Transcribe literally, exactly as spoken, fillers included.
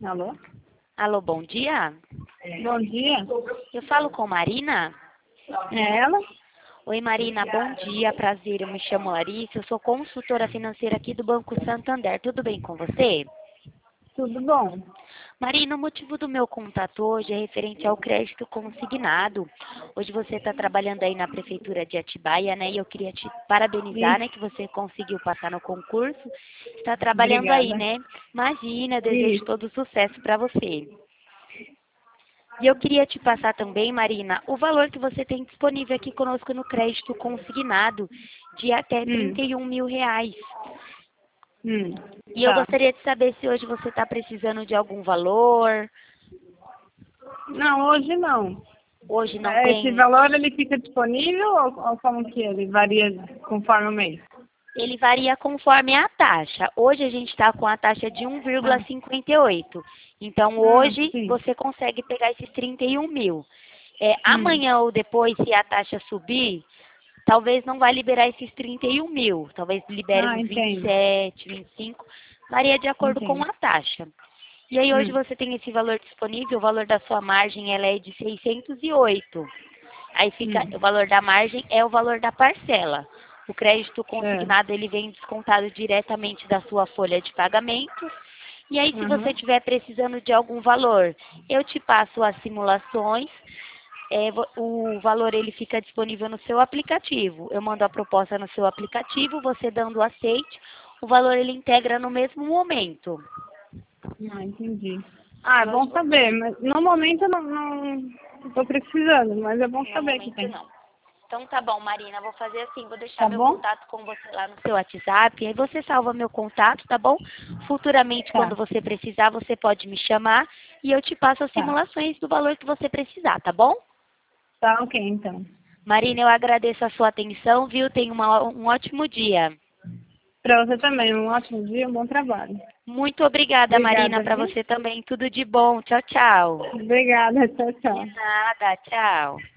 Alô? Alô, bom dia. Bom dia. Eu falo com Marina? É ela? Oi, Marina, bom dia, prazer. Eu me chamo Larissa, eu sou consultora financeira aqui do Banco Santander. Tudo bem com você? Tudo bom? Marina, o motivo do meu contato hoje é referente ao crédito consignado. Hoje você está trabalhando aí na Prefeitura de Atibaia, né? E eu queria te parabenizar, né? Isso. Que você conseguiu passar no concurso. Está trabalhando aí, Obrigada. né? Imagina, desejo Isso. todo sucesso para você. E eu queria te passar também, Marina, o valor que você tem disponível aqui conosco no crédito consignado de até Hum. trinta e um mil reais. Hum. E eu Tá. gostaria de saber se hoje você está precisando de algum valor. Não, hoje não. Hoje não É, Esse tem. valor ele fica disponível ou, ou como que ele varia conforme o mês? Ele varia conforme a taxa. Hoje a gente está com a taxa de um vírgula Ah, cinquenta e oito. Então ah hoje sim. você consegue pegar esses trinta e um mil. É, Hum. amanhã ou depois, se a taxa subir, talvez não vai liberar esses trinta e um mil. Talvez libere Ah, uns vinte e entendo. sete, vinte e cinco. Varia de acordo com Entendo. a taxa. E aí hoje Hum. você tem esse valor disponível, o valor da sua margem ela é de seiscentos e oito. Aí fica, o Hum. valor da margem é o valor da parcela. O crédito É. consignado ele vem descontado diretamente da sua folha de pagamento. E aí se você Uhum. estiver precisando de algum valor, eu te passo as simulações. É, vo- o valor ele fica disponível no seu aplicativo. Eu mando a proposta no seu aplicativo, você dando o aceite, o valor ele integra no mesmo momento. Ah, entendi. Ah, é E hoje, bom saber, mas no momento eu não, não estou precisando, mas é bom no saber que momento tem. não. Então tá bom, Marina, vou fazer assim, vou deixar Tá meu bom? contato com você lá no seu WhatsApp, aí você salva meu contato, tá bom? Futuramente, quando Tá, você precisar, você pode me chamar e eu te passo as tá. simulações do valor que você precisar, tá bom? Tá ok, então. Marina, eu agradeço a sua atenção, viu? Tenha uma- um ótimo dia. Para você também, um ótimo dia, um bom trabalho. Muito obrigada, Marina, Obrigada, para viu? você também. Tudo de bom. Tchau, tchau. Obrigada, tchau, De tchau. nada, tchau.